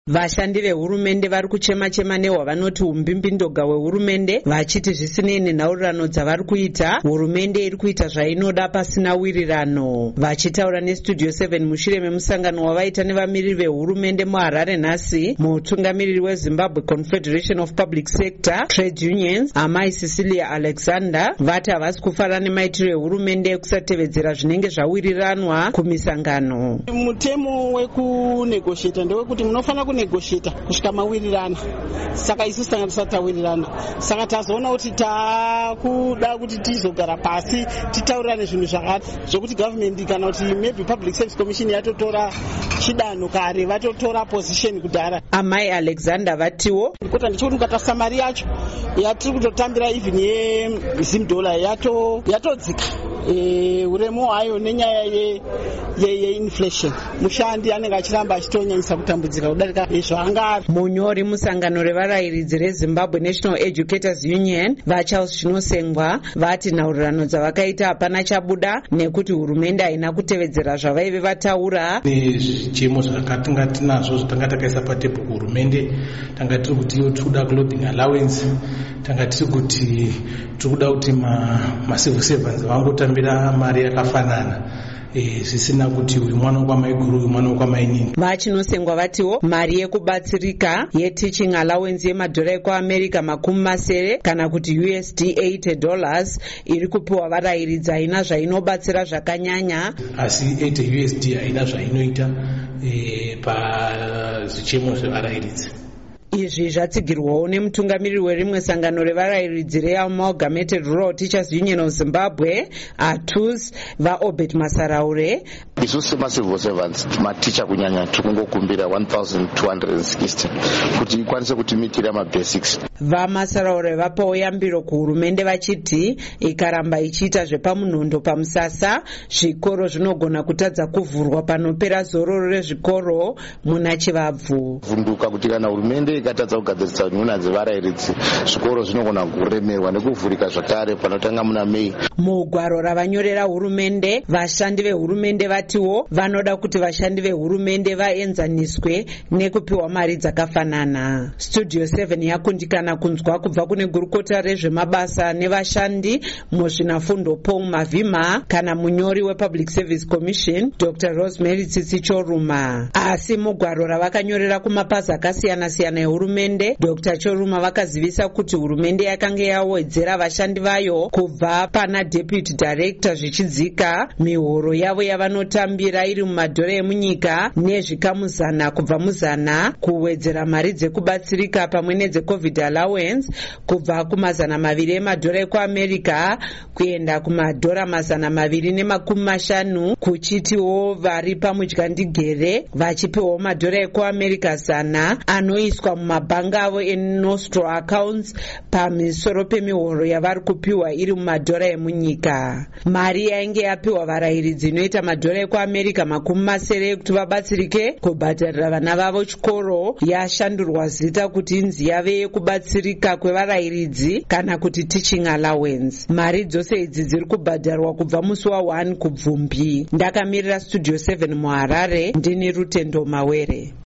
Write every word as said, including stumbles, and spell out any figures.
Vashandi vehurumende vari kuchema-chema nehwavanoti umbimbindoga hwehurumende vachiti zvisinei nenhaurirano dzavari kuita, hurumende iri kuita zvainoda pasina wirirano. Vachitaura nestudio seven mushure memusangano wavaita nevamiriri vehurumende muHarare nhasi, mutungamiriri weZimbabwe Confederation of Public Sector Trade Unions Amai Cecilia Alexander vati havasi kufarana nemaitiro ehurumende ekusatevedzera zvinenge zvawiriranwa kumisangano. Mutemo wekunegoshieta ndewekuti munofana kunegoshieta kusvika mawirirana, saka isusu tanga tisati tawirirana, saka tazoona kuti takuda kuti tizogara pasi titaurirane zvinhu zvakati zvokuti government kana kuti maybe Public Service Commission yatotora chidanho kare, vatotora position kudhara. Amai Alexander vatiwo kota ndichikuti ukatarisa mari yacho yatiri kutotambira even yeZim dollar yato yatodzika e, uremu hwayo nenyaya yeinflation ye, ye mushandi anenge achiramba achitonyanyisa kutambudzika kudarika zvaanga. Munyori musangano revarayiridzi reZimbabwe National Educators Union vaCharles Zvinosengwa vati nhaurirano dzavakaita hapana chabuda nekuti hurumende haina kutevedzera zvavaive vataura. Zvichemo zvakatanga tinazvo zvatanga takaisa patebho kuhurumende, tanga tiri kuti tiri kuda clothing allowance, tanga tiri kuti tiri kuda kuti macivil servants vangotambira mari yakafanana zvisina kuti uyu mwana wekwamai guru uyu mwana wekwamai nini. VaChinosengwa vatiwo mari yekubatsirika yeteaching allowance yemadhora ekuAmerica makumi masere kana kuti U S D eighty dollars iri kupiwa varayiridzi haina zvainobatsira zvakanyanya, asi eighty U S D haina zvainoita pazvichemo zvevarayiridzi. Izvi zvatsigirwawo nemutungamiriri werimwe sangano revarayiridzi reAmalgamated Rural Teachers Union of Zimbabwe A T U S vaObert Masaraure. Isusu semacivil servants maticha kunyanya tiri kungokumbira one thousand two hundred sixty kuti ikwanise kutimitira mabasics. VaMasaraure vapawo yambiro kuhurumende vachiti ikaramba ichiita zvepamunhondo pamusasa, zvikoro zvinogona kutadza kuvhurwa panopera zororo rezvikoro muna Chivabvu. Vhunduka kuti kana hurumende ikatadza kugadzirisa nhuna dzevarayiridzi, zvikoro zvinogona kuremerwa nekuvhurika zvakare panotanga muna Mei. Mugwaro ravanyorera hurumende, vashandi vehurumende vatiwo vanoda kuti vashandi vehurumende vaenzaniswe nekupiwa mari dzakafanana. Studio seven yakundikana kunzwa kubva kune gurukota rezvemabasa nevashandi muzvinafundo Paul Mavhima kana munyori wePublic Service Commission Doctor Rosemary Tsitsi Choruma. Asi mugwaro ravakanyorera kumapazi akasiyana-siyana ehurumende, Doctor Choruma vakazivisa kuti hurumende yakanga yawedzera vashandi vayo kubva pana Deputy Director zvichidzika mihoro yavo yavanotambira iri mumadhora emunyika nezvikamuzana kubva muzana, kuwedzera mari dzekubatsirika pamwe nedzeCovid allowance kubva kumazana maviri emadhora ekuAmerica kuenda kumadhora mazana maviri nemakumi mashanu, kuchitiwo vari pamudyandigere vachipiwawo madhora ekuAmerica zana anoiswa mumabhanga avo eNostro accounts pamisoro pemihoro yavari kupiwa iri mumadhora emunyika. Mari yainge yapiwa varayiridzi inoita madhora ekuAmerica makumi masere ekuti vabatsirike kubhadharira vana vavo chikoro yashandurwa zita kuti inzi yave yekubatsirika kwevarayiridzi kana kuti teaching allowance. Mari dzose idzi dziri kubhadharwa kubva musi wa one kubvumbi. Ndakamirira Studio seven muHarare, ndini Rutendo Mawere.